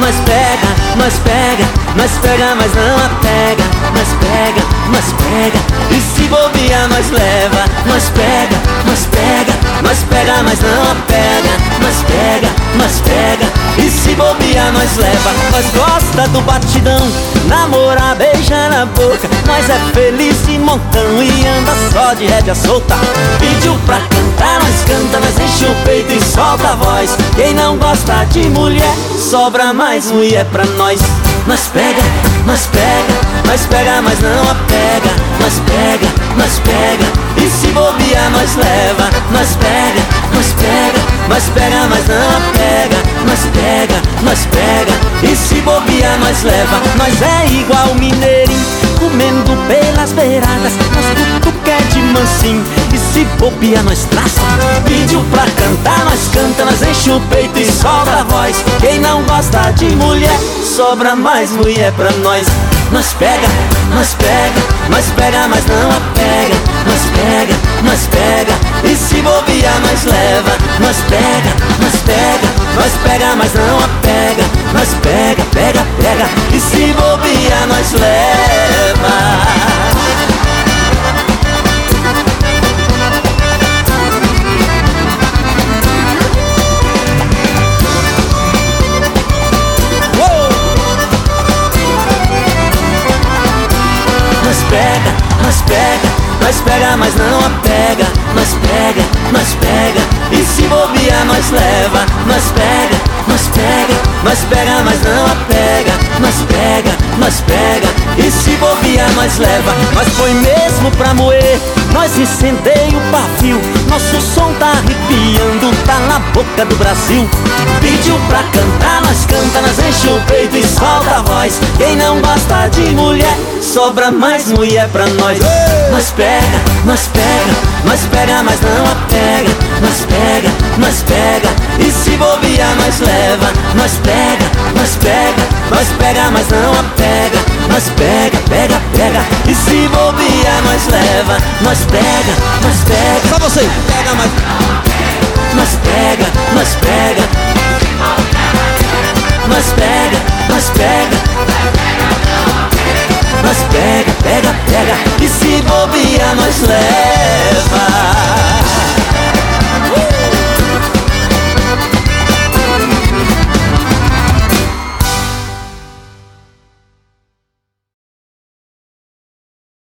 Nós pega, nós pega, nós pega, mas não apega. Nós pega, nós pega, e se bobear nós leva. Nós pega, nós pega, nós pega, mas não apega. Nós pega, nós pega, e se bobear nós leva. Nós gosta do batidão, namorar, beijar na boca. Nós é feliz de montão e anda só de rédea solta. Pediu pra cantar, nós canta, nós enche o peito e solta a voz. Quem não gosta de mulher, sobra mais mulher pra nós. Nós pega, nós pega, nós pega, mas não apega. Nós pega, nós pega, e se bobear nós leva. Nós pega, nós pega, nós pega, mas não apega. Nós pega, nós pega, e se bobear nós leva. Nós é igual mineirinho, comendo pelas beiradas. Nós cutuca é de mansinho, e se bobear nós traça. Pediu pra cantar, nós canta, nós enche o peito e solta a voz. Quem não gosta de mulher, sobra mais mulher pra nós. Nós pega, nós pega, nós pega, mas não apega. Nós pega, nós pega, e se bobear nós leva. Nós pega, nós pega, nós pega, mas não apega. Nós pega, pega, pega, e se bobear nós leva. Nós pega, nós pega, nós pega, mas não apega. Nós pega, nós pega, e se bobear nós leva. Nós pega, nós pega, nós pega, mas não apega. Nós pega, nós pega, e se bobear nós leva. Nós põe mesmo pra moer, nós incendeia o pavio. Nosso som tá arrepiando, tá na boca do Brasil. Pediu pra cantar, nós canta, nós enche o peito e solta a voz. Quem não gosta de mulher, sobra mais mulher pra nós. Nós pega, nós pega, nós pega, mas não apega. Nós pega, nós pega, e se bobear nós leva. Nós pega, nós pega, nós pega, mas não apega. Nós pega, pega, pega, e se bobear nós leva. Nós pega, nós pega. Só você. Pega, mas nós pega, nós pega. Nós pega, nós pega. Nós pega, pega, pega, e se bobear nós leva.